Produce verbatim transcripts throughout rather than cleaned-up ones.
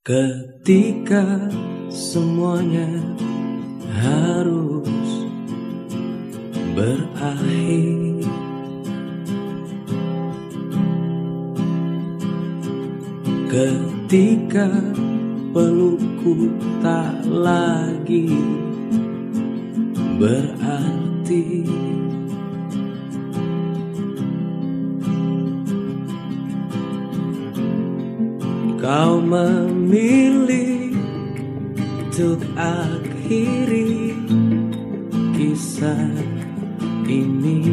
Ketika semuanya harus berakhir, ketika pelukku tak lagi berarti, kau memilih untuk akhiri kisah ini.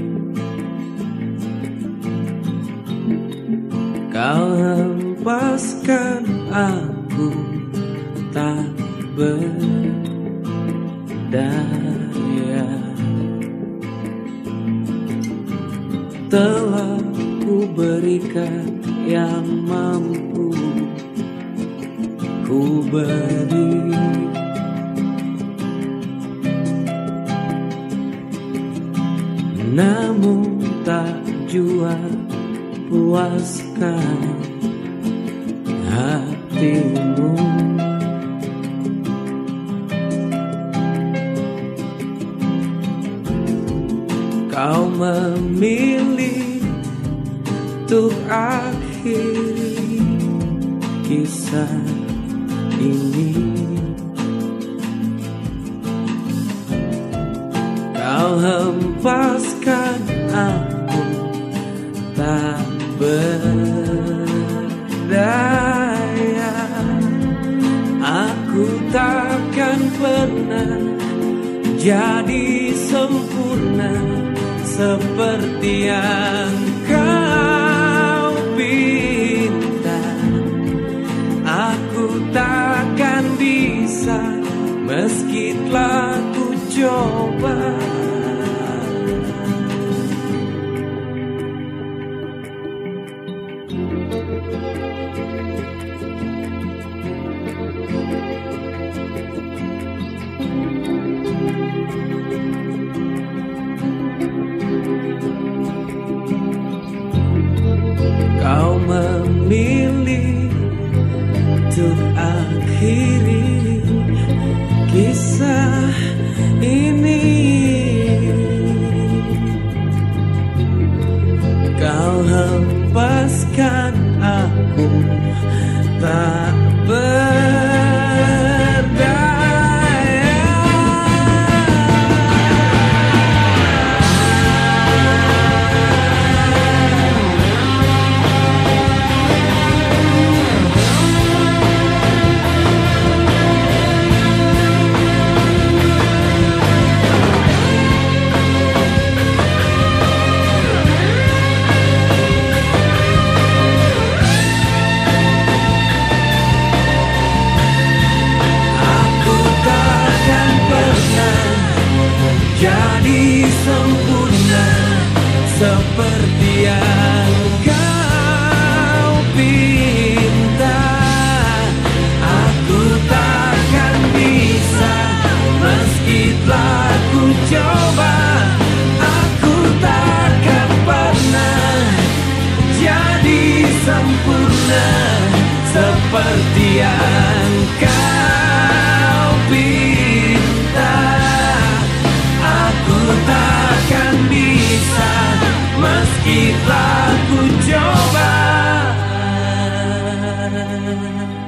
Kau hempaskan aku tak berdaya. Telah ku berikan yang mampu ku beri, namun tak jua puaskan hatimu. Kau memilih untuk akhiri kisah ini. Kau hempaskan aku tak berdaya. Aku takkan pernah jadi sempurna seperti yang kau pinta. Aku takkan bisa meski telah ku coba. Kau memilih untuk akhiri kisah ini. Kau hempaskan aku tak berdaya. Jadi sempurna seperti yang kau pinta. Aku takkan bisa meski telah ku coba. Aku takkan pernah jadi sempurna seperti yang kau pinta. Aku takkan bisa meski telah ku coba.